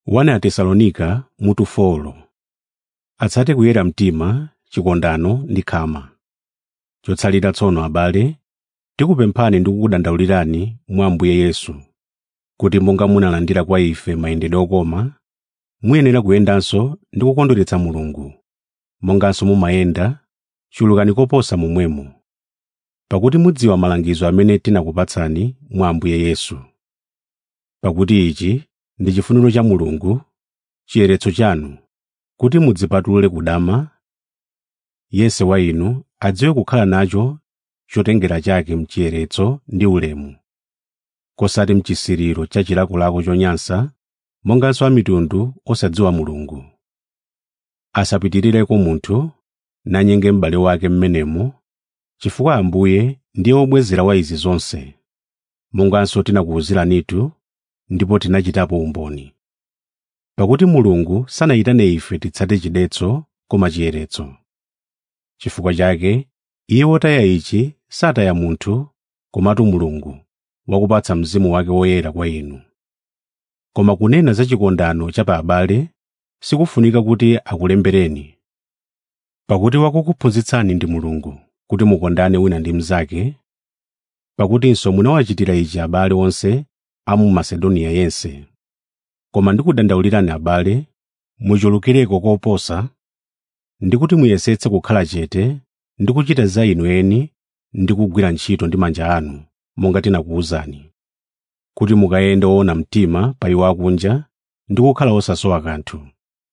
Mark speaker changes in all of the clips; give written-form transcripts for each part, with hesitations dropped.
Speaker 1: 1 Atesalonika mutu 4. Atsate kuyera mtima, chikondano ndi khama. Chotsalira tsono abale, tikupemphani ndi kukudandaulirani mwa Ambuye Yesu, kuti monga munalandira kwa ife mayendedwe okoma, muyenera kuyendanso ndi kukondweretsa Mulungu. Monganso mumayenda, chulukani koposa momwemo, pakuti mudziwa malangizo amene tinakupatsani mwa Ambuye Yesu. Pakuti ichi ndi chifuniro cha Mulungu, chiyeretso chanu, kuti mudzipatule kudama, yense wa inu adziwe kukhala nacho chotengera chake mchiyeretso ndi ulemu, kosati mchisiriro cha chilakolako chonyansa, monganso amitundu osadziwa Mulungu. Asapitirireko munthu nanyenge m'bale wake m'menemo, chifukwa Ambuye ndiye wobwezera wa izi zonse, monganso tinakuwuziranitu ndipo tinachitapo umboni. Pakuti Mulungu sanayitane ife titsate chidetso koma chiyeretso. Chifukwa chake, Iye wotaya ichi sataya munthu, komatu Mulungu, wakupatsa Mzimu wake woyera kwa inu. Koma kunena za chikondano cha pa abale, sikufunika kuti akulembereni, pakuti wakukuphunzitsani ndi Mulungu, kuti mukondane wina ndi mnzake, pakutinso munawachitira ichi abale onse a mu Masedoniya yense. Koma ndikudandaulirani abale, muchulukireko koposa, ndi kuti muyesetse kukhala chete ndi kuchita za inu eni ndi kugwira ntchito ndi manja anu, monga tinakuwuzani, kuti mukayende woona mtima pa iwo akunja ndi kukhala osasowa kanthu.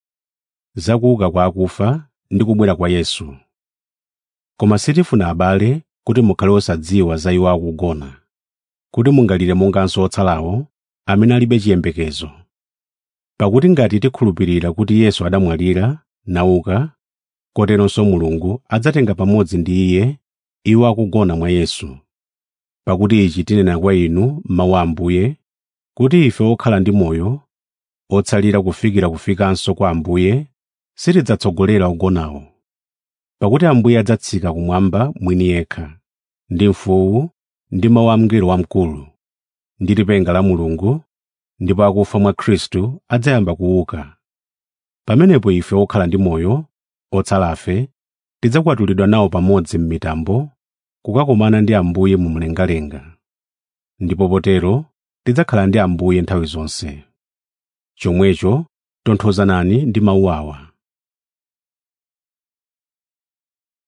Speaker 1: Za kuuka kwa akufa ndi kubwera kwa Yesu. Koma sitifuna abale kuti mukhale osadziwa za iwo akugona, kuti mungalire monganso otsalawo amene alibe chiyembekezo. Pakuti ngati tikhulupirira kuti Yesu adamwalira nauka, koteronso Mulungu adzatenga pamodzi ndi Iye iwo akugona mwa Yesu. Pakuti ichi tinena kwa inu m'mawu a Ambuye, kuti ife okhala ndi moyo, otsalira kufikanso kwa Ambuye, sitidzatsogolera ogonawo. Pakuti Ambuye adzatsika kumwamba mwini yekha, ndi mfuwu, ndi mawu a mngelo wamkulu, ndi lipenga la Mulungu, ndipo akufa mwa Khristu adzayamba kuuka. Pamenepo ife okhala ndi moyo, otsalafe, tidzakwatulidwa nawo pamodzi m'mitambo, kukakomana ndi Ambuye mu mlengalenga. Ndipo potero tidzakhala ndi Ambuye nthawi zonse. Chomwecho tonthozanani ndi mawu awa.